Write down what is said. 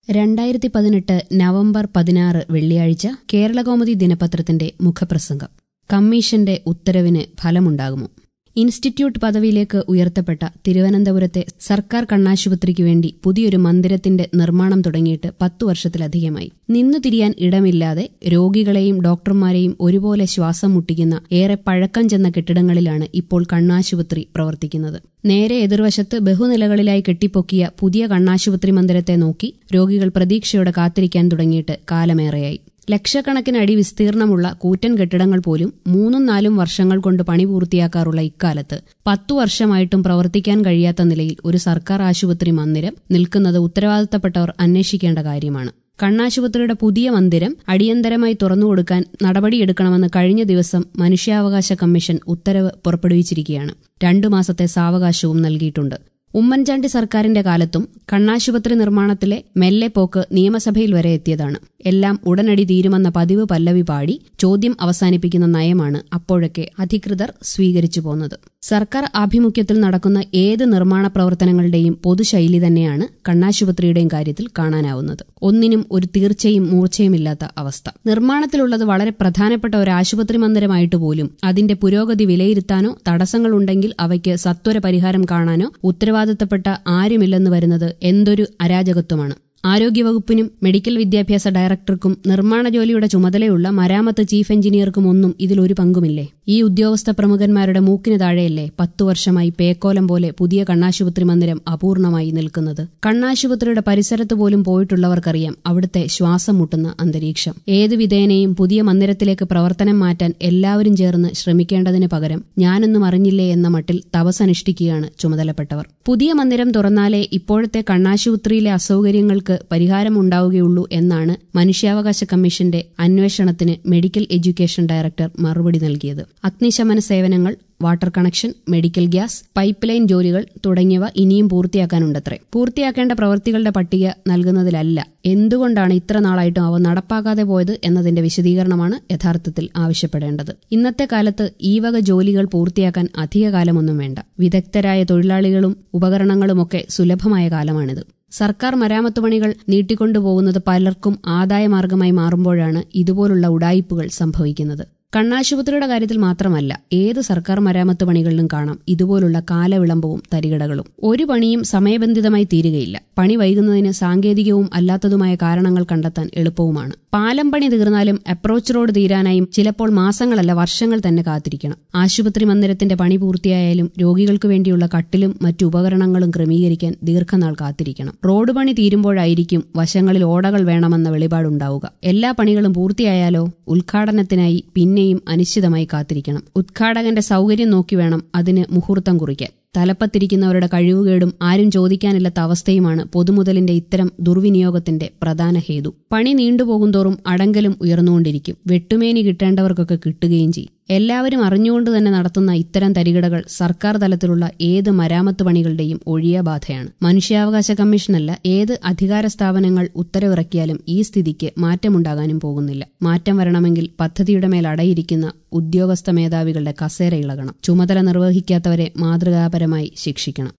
2018 November 16 വെള്ളിയാഴ്ച കേരളകൗമുദി ദിനപത്രത്തിന്റെ മുഖപ്രസംഗം. കമ്മീഷന്റെ ഉത്തരവിന് ഫലമുണ്ടാകുമോ? ഇൻസ്റ്റിറ്റ്യൂട്ട് പദവിയിലേക്ക് ഉയർത്തപ്പെട്ട തിരുവനന്തപുരത്തെ സർക്കാർ കണ്ണാശുപത്രിക്ക് വേണ്ടി പുതിയൊരു മന്ദിരത്തിന്റെ നിർമ്മാണം തുടങ്ങിയിട്ട് 10 വർഷത്തിലധികമായി. നിന്നു തിരിയാൻ ഇടമില്ലാതെ രോഗികളെയും ഡോക്ടർമാരെയും ഒരുപോലെ ശ്വാസം മുട്ടിക്കുന്ന ഏറെ പഴക്കം ചെന്ന കെട്ടിടങ്ങളിലാണ് ഇപ്പോൾ കണ്ണാശുപത്രി പ്രവർത്തിക്കുന്നത്. നേരെ എതിർവശത്ത് ബഹുനിലകളിലായി കെട്ടിപ്പൊക്കിയ പുതിയ കണ്ണാശുപത്രി മന്ദിരത്തെ നോക്കി രോഗികൾ പ്രതീക്ഷയോടെ കാത്തിരിക്കാൻ തുടങ്ങിയിട്ട് കാലമേറെയായി. ലക്ഷക്കണക്കിന് അടി വിസ്തീർണമുള്ള കൂറ്റൻ കെട്ടിടങ്ങൾ പോലും 3-4 വർഷങ്ങൾ കൊണ്ട് പണി പൂർത്തിയാക്കാറുള്ള ഇക്കാലത്ത് 10 വർഷമായിട്ടും പ്രവർത്തിക്കാൻ കഴിയാത്ത നിലയിൽ ഒരു സർക്കാർ ആശുപത്രി മന്ദിരം നിൽക്കുന്നത് ഉത്തരവാദിത്തപ്പെട്ടവർ അന്വേഷിക്കേണ്ട കാര്യമാണ്. കണ്ണാശുപത്രിയുടെ പുതിയ മന്ദിരം അടിയന്തരമായി തുറന്നുകൊടുക്കാൻ നടപടിയെടുക്കണമെന്ന് കഴിഞ്ഞ ദിവസം മനുഷ്യാവകാശ കമ്മീഷൻ ഉത്തരവ് പുറപ്പെടുവിച്ചിരിക്കുകയാണ്. 2 മാസത്തെ സാവകാശവും നൽകിയിട്ടുണ്ട്. ഉമ്മൻചാണ്ടി സർക്കാരിന്റെ കാലത്തും കണ്ണാശുപത്രി നിർമ്മാണത്തിലെ മെല്ലെപ്പോക്ക് നിയമസഭയിൽ വരെ എത്തിയതാണ്. എല്ലാം ഉടനടി തീരുമെന്ന പതിവ് പല്ലവി പാടി ചോദ്യം അവസാനിപ്പിക്കുന്ന നയമാണ് അപ്പോഴൊക്കെ അധികൃതർ സ്വീകരിച്ചു പോന്നത്. സർക്കാർ ആഭിമുഖ്യത്തിൽ നടക്കുന്ന ഏത് നിർമ്മാണ പ്രവർത്തനങ്ങളുടെയും പൊതുശൈലി തന്നെയാണ് കണ്ണാശുപത്രിയുടെയും കാര്യത്തിൽ കാണാനാവുന്നത്. ഒന്നിനും ഒരു തീർച്ചയും മൂർച്ചയുമില്ലാത്ത അവസ്ഥ. നിർമ്മാണത്തിലുള്ളത് വളരെ പ്രധാനപ്പെട്ട ഒരു ആശുപത്രി മന്ദിരമായിട്ട് പോലും അതിന്റെ പുരോഗതി വിലയിരുത്താനോ തടസ്സങ്ങളുണ്ടെങ്കിൽ അവയ്ക്ക് സത്വര പരിഹാരം കാണാനോ ഉത്തരവാദിത്തപ്പെട്ട ആരുമില്ലെന്ന് വരുന്നത് എന്തൊരു അരാജകത്വമാണ്. ആരോഗ്യവകുപ്പിനും മെഡിക്കൽ വിദ്യാഭ്യാസ ഡയറക്ടർക്കും നിർമ്മാണ ജോലിയുടെ ചുമതലയുള്ള മരാമത്ത് ചീഫ് എഞ്ചിനീയർക്കും ഒന്നും ഇതിലൊരു പങ്കുമില്ലേ? ഈ ഉദ്യോഗസ്ഥ പ്രമുഖന്മാരുടെ മൂക്കിന് താഴെയല്ലേ 10 വർഷമായി പേക്കോലം പോലെ പുതിയ കണ്ണാശുപത്രി മന്ദിരം അപൂർണമായി നിൽക്കുന്നത്? കണ്ണാശുപത്രിയുടെ പരിസരത്ത് പോലും പോയിട്ടുള്ളവർക്കറിയാം അവിടുത്തെ ശ്വാസം മുട്ടുന്ന അന്തരീക്ഷം. ഏത് വിധേനയും പുതിയ മന്ദിരത്തിലേക്ക് പ്രവർത്തനം മാറ്റാൻ എല്ലാവരും ചേർന്ന് ശ്രമിക്കേണ്ടതിന് പകരം ഞാനൊന്നും അറിഞ്ഞില്ലേ എന്ന മട്ടിൽ തപസ്സനുഷ്ഠിക്കുകയാണ് ചുമതലപ്പെട്ടവർ. പുതിയ മന്ദിരം തുറന്നാലേ ഇപ്പോഴത്തെ കണ്ണാശുപത്രിയിലെ അസൗകര്യങ്ങൾക്ക് പരിഹാരമുണ്ടാവുകയുള്ളൂ എന്നാണ് മനുഷ്യാവകാശ കമ്മീഷന്റെ അന്വേഷണത്തിന് മെഡിക്കൽ എഡ്യൂക്കേഷൻ ഡയറക്ടർ മറുപടി നൽകിയത്. അഗ്നിശമന സേവനങ്ങൾ, water connection, medical gas, pipeline ജോലികൾ തുടങ്ങിയവ ഇനിയും പൂർത്തിയാക്കാനുണ്ടത്രേ. പൂർത്തിയാക്കേണ്ട പ്രവൃത്തികളുടെ പട്ടിക നൽകുന്നതിലല്ല എന്തുകൊണ്ടാണ് ഇത്ര നാളായിട്ടും അവ നടപ്പാക്കാതെ പോയത് എന്നതിന്റെ വിശദീകരണമാണ് യഥാർത്ഥത്തിൽ ആവശ്യപ്പെടേണ്ടത്. ഇന്നത്തെ കാലത്ത് ഈ വക ജോലികൾ പൂർത്തിയാക്കാൻ അധികകാലമൊന്നും വേണ്ട. വിദഗ്ധരായ തൊഴിലാളികളും ഉപകരണങ്ങളുമൊക്കെ സുലഭമായ കാലമാണിത്. സർക്കാർ മരാമത്ത് പണികൾ നീട്ടിക്കൊണ്ടുപോകുന്നത് പലർക്കും ആദായമാർഗമായി മാറുമ്പോഴാണ് ഇതുപോലുള്ള ഉഡായിപ്പുകൾ സംഭവിക്കുന്നത്. കണ്ണാശുപത്രിയുടെ കാര്യത്തിൽ മാത്രമല്ല, ഏത് സർക്കാർ മരാമത്ത് പണികളിലും കാണാം ഇതുപോലുള്ള കാലവിളംബവും തരികിടകളും. ഒരു പണിയും സമയബന്ധിതമായി തീരുകയില്ല. പണി വൈകുന്നതിന് സാങ്കേതികവും അല്ലാത്തതുമായ കാരണങ്ങൾ കണ്ടെത്താൻ എളുപ്പവുമാണ്. പാലം പണി തീർന്നാലും അപ്രോച്ച് റോഡ് തീരാനായും ചിലപ്പോൾ മാസങ്ങളല്ല വർഷങ്ങൾ തന്നെ കാത്തിരിക്കണം. ആശുപത്രി മന്ദിരത്തിന്റെ പണി പൂർത്തിയായാലും രോഗികൾക്ക് വേണ്ടിയുള്ള കട്ടിലും മറ്റു ഉപകരണങ്ങളും ക്രമീകരിക്കാൻ ദീർഘനാൾ കാത്തിരിക്കണം. റോഡ് പണി തീരുമ്പോഴായിരിക്കും വശങ്ങളിൽ ഓടകൾ വേണമെന്ന വെളിപാടുണ്ടാവുക. എല്ലാ പണികളും പൂർത്തിയായാലോ ഉദ്ഘാടനത്തിനായി പിന്നെയും അനിശ്ചിതമായി കാത്തിരിക്കണം. ഉദ്ഘാടകന്റെ സൗകര്യം നോക്കി വേണം അതിന് മുഹൂർത്തം കുറിക്കാൻ. തലപ്പത്തിരിക്കുന്നവരുടെ കഴിവുകേടും ആരും ചോദിക്കാനില്ലാത്ത അവസ്ഥയുമാണ് പൊതുമുതലിന്റെ ഇത്തരം ദുർവിനിയോഗത്തിന്റെ പ്രധാന ഹേതു. പണി നീണ്ടുപോകുന്തോറും അടങ്കലും ഉയർന്നുകൊണ്ടിരിക്കും. വെട്ടുമേനി കിട്ടേണ്ടവർക്കൊക്കെ കിട്ടുകയും ചെയ്യും. എല്ലാവരും അറിഞ്ഞുകൊണ്ട് തന്നെ നടത്തുന്ന ഇത്തരം തരികിടകൾ സർക്കാർ തലത്തിലുള്ള ഏത് മരാമത്ത് പണികളുടെയും ഒഴിയാബാധയാണ്. മനുഷ്യാവകാശ കമ്മീഷനല്ല, ഏത് അധികാര സ്ഥാപനങ്ങൾ ഉത്തരവിറക്കിയാലും ഈ സ്ഥിതിക്ക് മാറ്റമുണ്ടാകാനും പോകുന്നില്ല. മാറ്റം വരണമെങ്കിൽ പദ്ധതിയുടെ മേൽ അടയിരിക്കുന്ന ഉദ്യോഗസ്ഥ മേധാവികളുടെ കസേര ഇളകണം. ചുമതല നിർവഹിക്കാത്തവരെ മാതൃകാപരമായി ശിക്ഷിക്കണം.